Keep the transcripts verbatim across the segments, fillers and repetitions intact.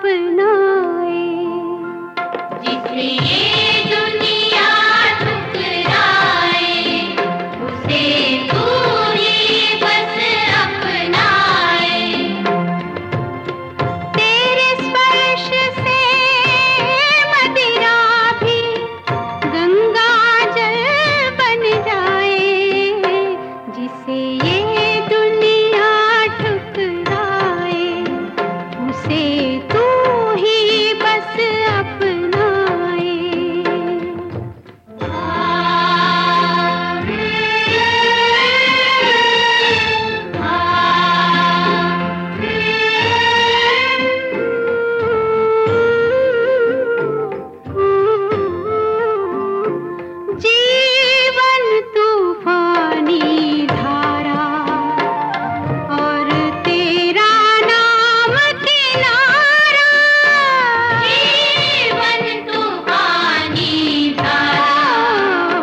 अपनाए। जिसे ये दुनिया ठुकराए, उसे तू ही बस अपनाए। तेरे स्पर्श से मदिरा भी गंगा जल बन जाए। जिसे ये दुनिया ठुकराए, उसे तू ही बस अपनाए। जीवन तूफानी धारा और तेरा नाम किनारा। जीवन तूफानी धारा,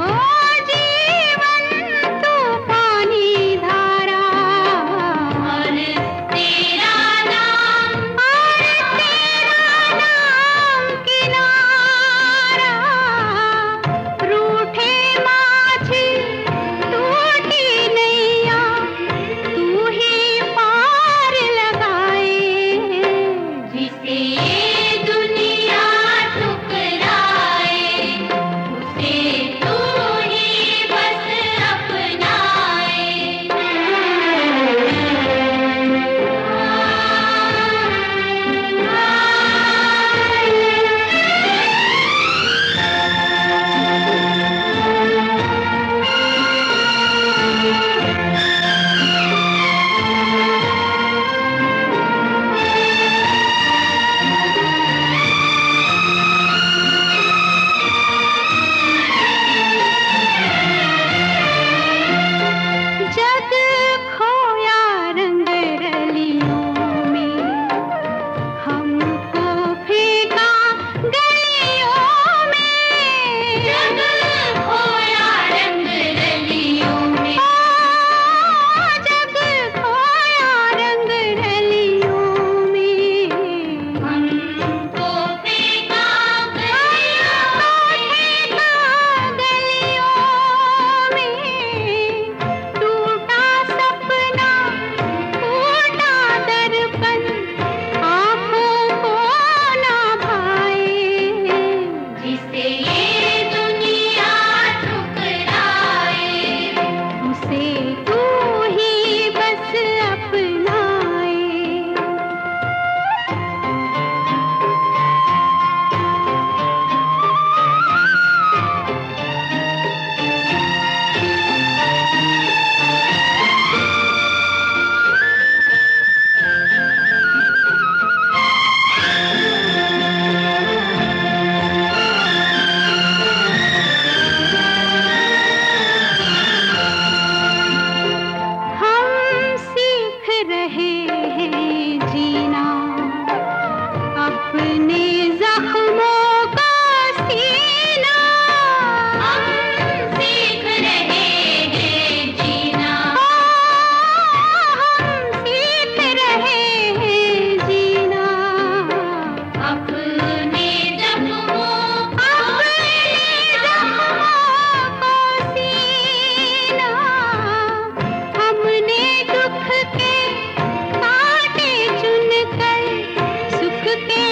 जीवन तूफानी धारा और तेरा नाम, और तेरा नाम किनारा। रूठे माझी टूटी नैया, तू ही पार लगाए। जिसे ये दुनिया ठुकराए, उसे तू ही बस अपनाए। जग खोया रंग रलियों में, हमको फेंका गलियों में। जग खोया रंग रलियों में, जग खोया रंग रलियों में। हमको फेंका गलियों में। टूटा सपना, टूटा दर्पण, आँखों को ना भाए। जिसे ये दुनिया ठुकराए, उसे तू ही बस अपनाए। हम सीख रहे हैं जीना, अपने जख्मों का सीना। हम सीख रहे हैं जीना, हम सीख रहे हैं जीना। अपने जख्मों अपने जख्मों को सीना। हमने दुख के कांटे चुनकर सुख के